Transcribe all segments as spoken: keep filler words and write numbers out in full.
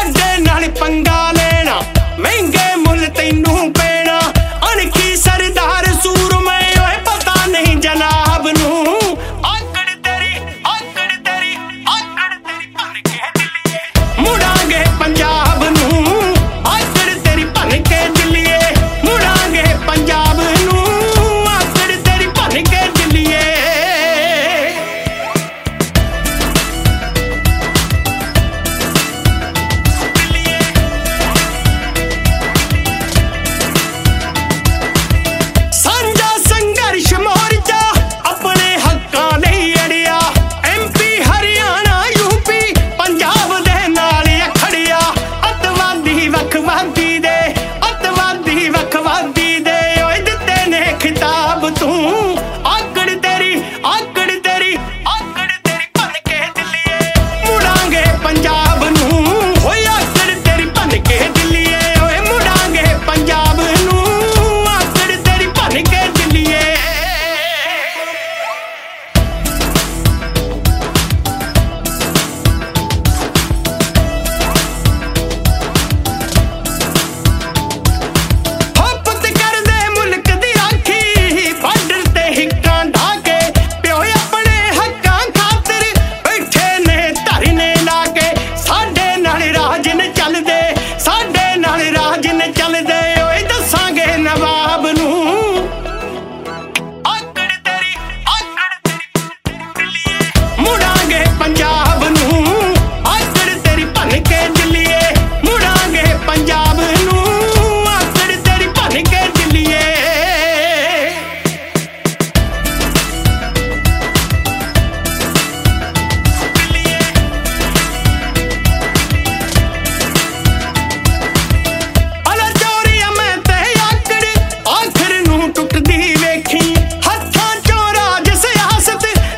ਸਾਡੇ ਨਾਲ ਪੰਗਾ ਲੈਣਾ ਮਹਿੰਗੇ ਮੁੱਲ ਤੈਨੂੰ ਪੈਣਾ ਅਣਖੀ ਸਰਦਾਰ ਸੂਰਮੇ ਓਏ ਪਤਾ ਨਹੀਂ ਜਨਾਬ ਨੂੰ ਆਕੜ ਤੇਰੀ ਆਕੜ ਤੇਰੀ ਆਕੜ ਤੇਰੀ ਭੰਨ ਕੇ ਦਿੱਲੀਏ ਮੁੜਾਂਗੇ ਪੰਜਾਬ ਨੂੰ ਆਕੜ ਤੇਰੀ ਭੰਨ ਕੇ ਦਿੱਲੀਏ ਮੁੜਾਂਗੇ ਪੰਜਾਬ ਨੂੰ ਆਕੜ ਤੇਰੀ ਭੰਨ ਕੇ ਦਿੱਲੀਏ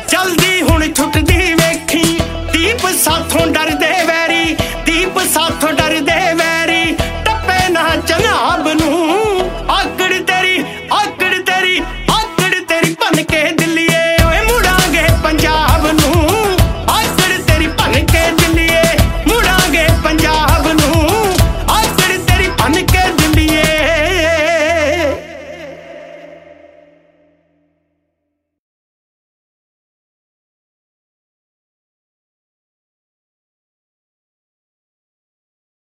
ਸਾਥੋਂ ਡਰਦੇ ਵੈਰੀ ਦੀਪ ਸਾਥੋਂ